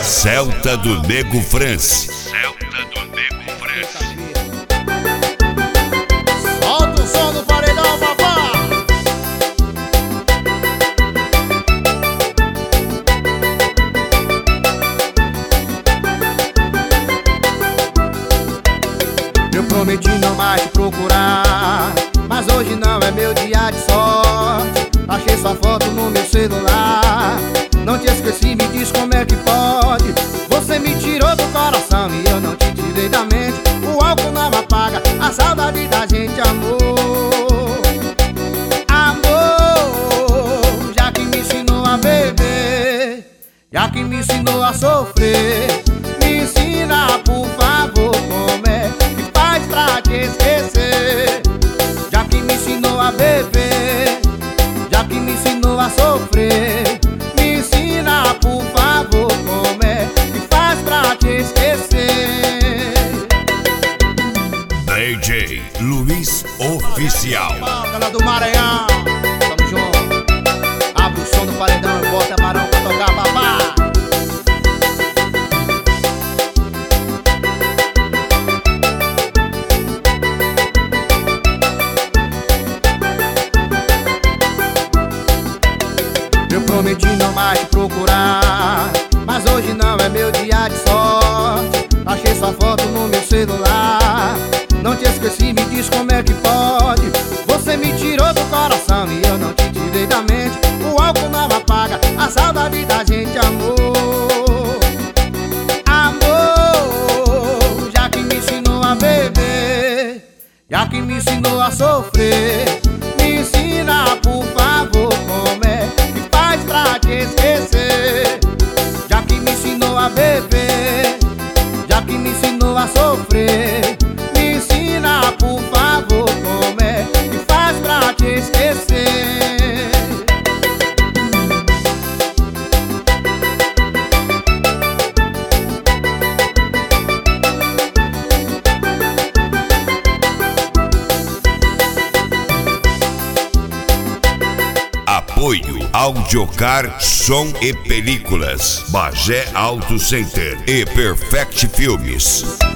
Celta do Nego France. Solta o som do paredão, papá. Eu prometi não mais te procurar, mas hoje não é meu dia de sorte. Achei sua foto no meu celular, não te esqueci, me diz como é que pode. Você me tirou do coração e eu não te tirei da mente. O álcool não apaga a saudade da gente, amor. Amor, já que me ensinou a beber, já que me ensinou a sofrer, me ensina, por favor, como é que faz pra te esquecer. Já que me ensinou a beber, já que me ensinou a sofrer, me ensina, por favor, como é que faz pra te esquecer. DJ Luiz Oficial. Galera do Maranhão, tamo junto. Abre o som do paredão e bota Barão pra tocar, papá. Eu prometi não mais te procurar, mas hoje não é meu dia de sorte. Achei sua foto no meu celular, não te esqueci, me diz como é que pode. Você me tirou do coração e eu não te tirei da mente. O álcool não apaga a saudade da gente, amor. Amor, já que me ensinou a beber, já que me ensinou a sofrer, me ensina, por favor, como é que faz pra te esquecer. Já que me ensinou a beber, já que me ensinou a sofrer, me ensina, por favor, como é que faz pra te esquecer. Apoio Audiocar Som e Películas, Bagé Auto Center e Perfect Filmes.